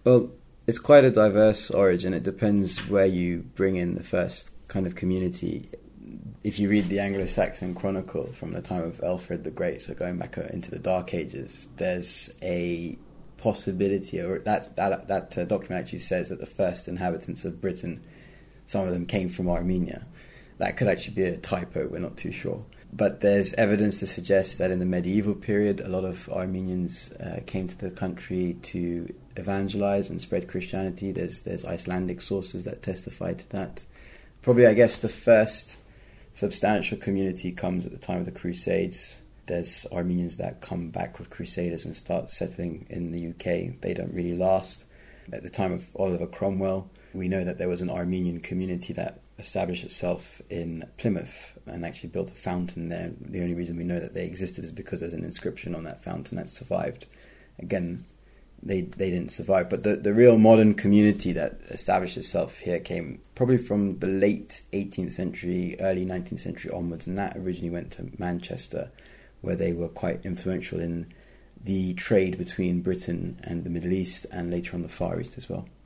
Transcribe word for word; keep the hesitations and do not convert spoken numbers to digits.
Well, it's quite a diverse origin. It depends where you bring in the first kind of community. If you read the Anglo-Saxon Chronicle from the time of Alfred the Great, so going back into the Dark Ages, there's a possibility, or that that that uh, document actually says that the first inhabitants of Britain, some of them came from Armenia. That could actually be a typo, we're not too sure. But there's evidence to suggest that in the medieval period, a lot of Armenians uh, came to the country to evangelize and spread Christianity. There's there's Icelandic sources that testify to that. Probably, I guess, the first substantial community comes at the time of the Crusades. There's Armenians that come back with Crusaders and start settling in the U K. They don't really last. At the time of Oliver Cromwell, we know that there was an Armenian community that established itself in Plymouth and actually built a fountain there. The only reason we know that they existed is because there's an inscription on that fountain that survived. Again, they they didn't survive. But the, the real modern community that established itself here came probably from the late eighteenth century, early nineteenth century onwards, and that originally went to Manchester, where they were quite influential in the trade between Britain and the Middle East, and later on the Far East as well.